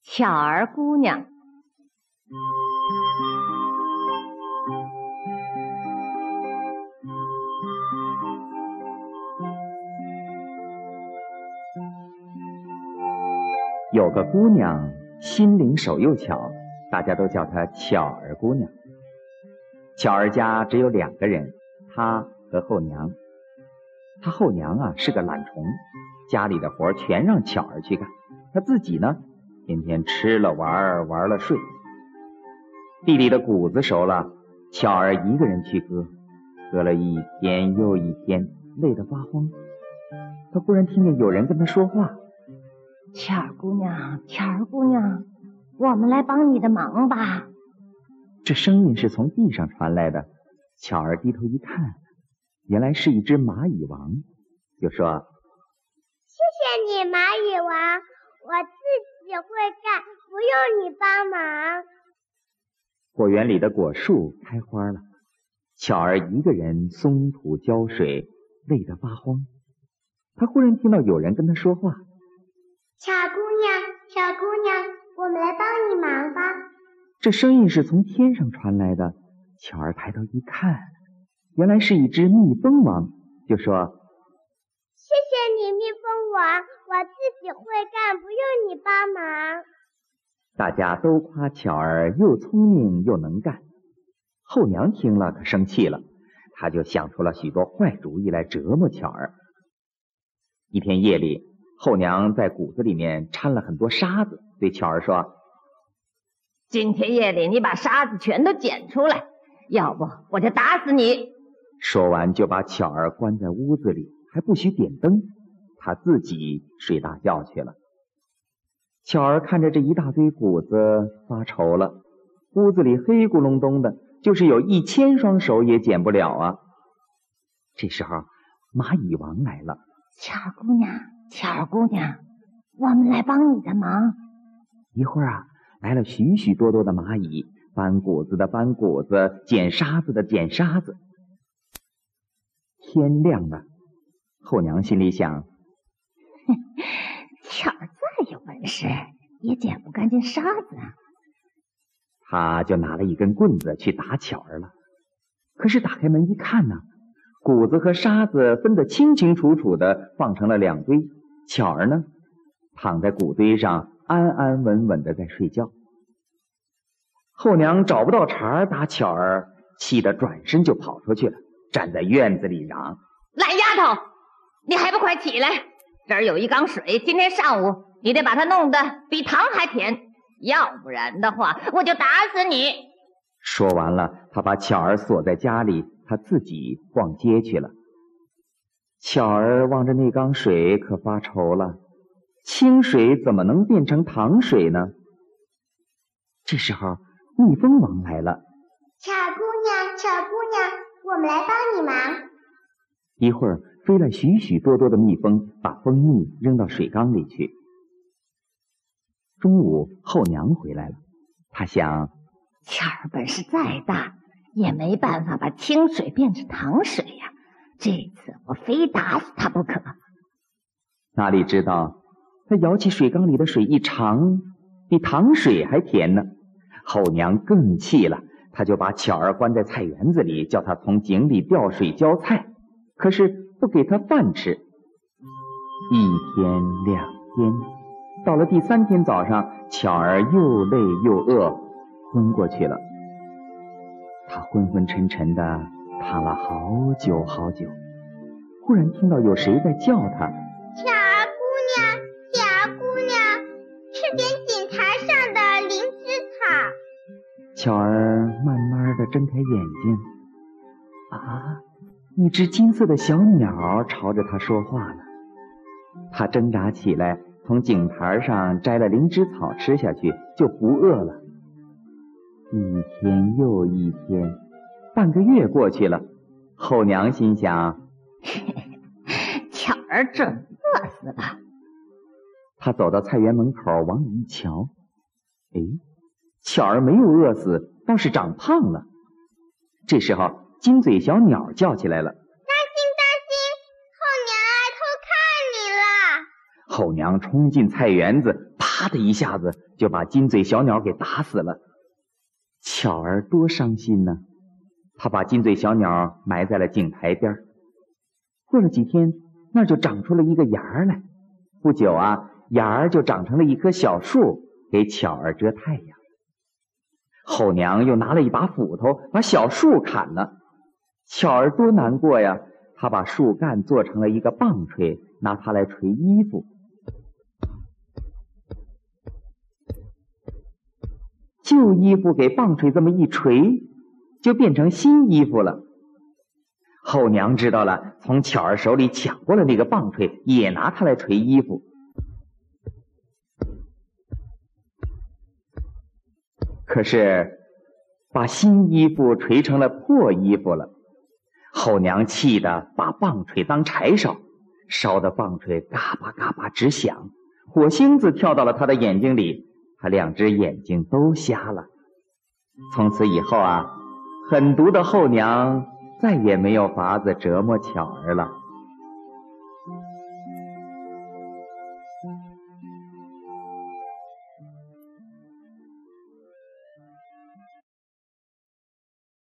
巧儿姑娘。 有个姑娘心灵手又巧，大家都叫她巧儿姑娘。巧儿家只有2个人，她和后娘。她后娘是个懒虫，家里的活全让巧儿去干，她自己呢天天吃了玩，玩了睡。地里的谷子熟了，巧儿一个人去割，割了一天又一天，累得发慌。她忽然听见有人跟她说话： 巧儿姑娘，巧儿姑娘，我们来帮你的忙吧。 这声音是从地上传来的，巧儿低头一看，原来是一只蚂蚁王，就说： 谢谢你，蚂蚁王，我自己会干，不用你帮忙。 果园里的果树开花了，巧儿一个人松土浇水，累得发慌。她忽然听到有人跟她说话： 巧姑娘，巧姑娘，我们来帮你忙吧。 这声音是从天上传来的，巧儿抬头一看，原来是一只蜜蜂王，就说： 谢谢你，蜜蜂王，我自己会干，不用你帮忙。 大家都夸巧儿又聪明又能干。后娘听了可生气了，她就想出了许多坏主意来折磨巧儿。一天夜里，后娘在谷子里面掺了很多沙子，对巧儿说： 今天夜里你把沙子全都捡出来，要不我就打死你。 说完就把巧儿关在屋子里，还不许点灯，她自己睡大觉去了。巧儿看着这一大堆谷子发愁了，屋子里黑咕隆咚的，就是有1000双手也捡不了啊。这时候蚂蚁王来了： 巧儿姑娘，巧儿姑娘，我们来帮你的忙。 一会儿来了许许多多的蚂蚁，搬谷子的搬谷子，捡沙子的捡沙子。天亮了，后娘心里想： 巧儿再有本事也捡不干净沙子啊。 她就拿了一根棍子去打巧儿了。可是打开门一看呢，谷子和沙子分得清清楚楚的，放成了2堆。巧儿呢躺在谷堆上，安安稳稳的在睡觉。后娘找不到茬打巧儿，气得转身就跑出去了，站在院子里嚷： 懒丫头，你还不快起来，这儿有一缸水，今天上午你得把它弄得比糖还甜，要不然的话我就打死你。 说完了，他把巧儿锁在家里，他自己逛街去了。巧儿望着那缸水可发愁了，清水怎么能变成糖水呢？这时候蜜蜂王来了： 巧姑娘，巧姑娘，我们来帮你忙。 一会儿飞来许许多多的蜜蜂，把蜂蜜扔到水缸里去。中午后娘回来了，她想： 巧儿本事再大，也没办法把清水变成糖水呀，这次我非打死她不可。 哪里知道她舀起水缸里的水一尝，比糖水还甜呢。后娘更气了，她就把巧儿关在菜园子里，叫她从井里调水浇菜，可是不给她饭吃。1天2天，到了第3天早上，巧儿又累又饿，昏过去了。她昏昏沉沉的躺了好久好久，忽然听到有谁在叫她： 巧儿姑娘，巧儿姑娘，吃点井台上的灵芝草。 巧儿慢慢地睁开眼睛，一只金色的小鸟朝着她说话了。她挣扎起来，从井台上摘了灵芝草吃下去，就不饿了。1天又1天，半个月过去了。后娘心想： 巧儿准饿死了。 她走到菜园门口，往里一瞧，巧儿没有饿死，倒是长胖了。这时候金嘴小鸟叫起来了： 当心当心，后娘偷看你了。 后娘冲进菜园子，啪啪的一下子就把金嘴小鸟给打死了。巧儿多伤心呢，他把金嘴小鸟埋在了井台边。过了几天，那儿就长出了一个芽儿来。不久啊，芽儿就长成了一棵小树，给巧儿遮太阳。后娘又拿了一把斧头，把小树砍了。巧儿多难过呀，她把树干做成了一个棒槌，拿它来捶衣服。旧衣服给棒槌这么一捶，就变成新衣服了。后娘知道了，从巧儿手里抢过了那个棒槌，也拿它来捶衣服。可是把新衣服捶成了破衣服了。后娘气得把棒槌当柴烧，烧的棒槌嘎巴嘎巴直响，火星子跳到了她的眼睛里，她2只眼睛都瞎了。从此以后啊，狠毒的后娘再也没有法子折磨巧儿了。